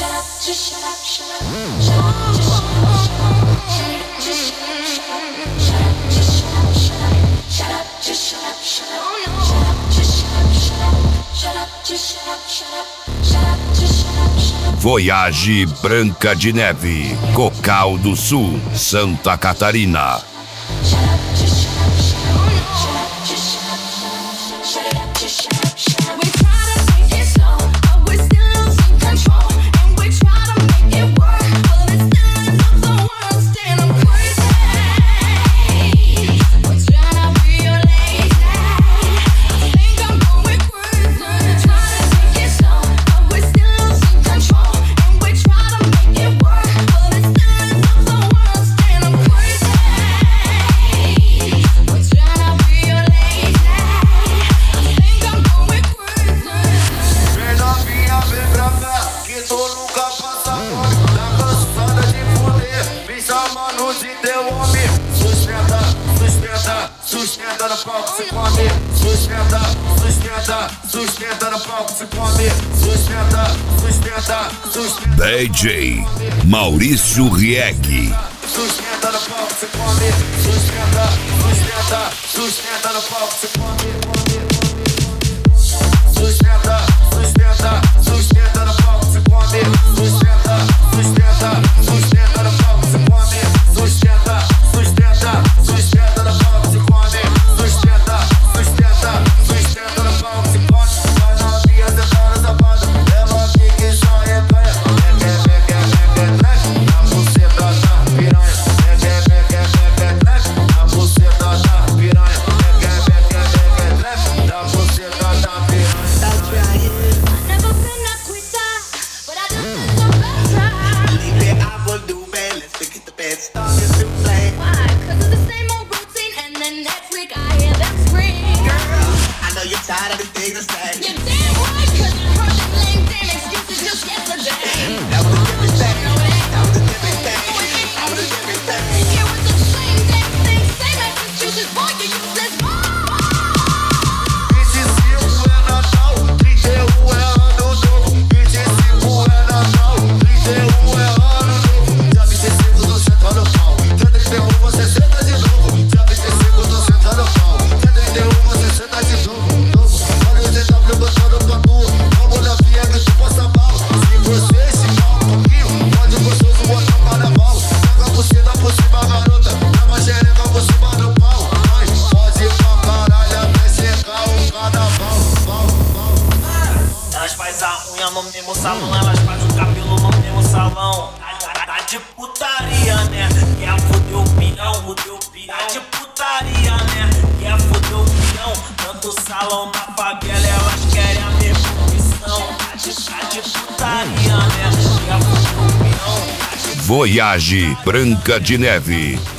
Voyage Branca de Neve, Cocal do Sul, Santa Catarina. DJ Maurício Rieg. Sustenta no palco, você come. Sustenta, sustenta, sustenta no palco, você come. Sustenta, sustenta, sustenta no palco, você come. Sustenta, sustenta, sustenta no palco, você come. Sustenta, sustenta, sustenta no palco, você come. Sustenta, sustenta, sustenta no palco, você come. Vai novinha, sentando essa banda. Ela fica e só reganha. Tired of the things I say. You're damn right, 'cause I heard them lame damn excuses just yesterday. That was a different thing. That was a different thing. That was a different thing. It was the same damn thing, same excuses, boy, you useless boy. 25 é Natal, 31 é ano novo. 25 é Natal, 31 é ano novo. Já 25 tô sentando no pau. Já 31 você senta de novo. Já 25 tô sentando no pau. Já 31 você senta de novo. Botando pra tua, vamos na via que tu passa mal. Se você se mal um pouquinho, pode gostoso botar o carnaval. Pega a buceta por cima, garota, leva a xereca por cima do pau. Vai, pode ir pra caralho até secar o carnaval. Elas faz a unha no mesmo salão, elas faz o cabelo no mesmo salão. Tá de putaria, né? Quer foder o pinhão, fudeu o pinhão. Tá de putaria, né? Quer foder o pinhão. Tanto salão na favela, elas querem a mesma missão. Tá de putaria, né? Quer foder o pinhão. Voyage Branca de Neve,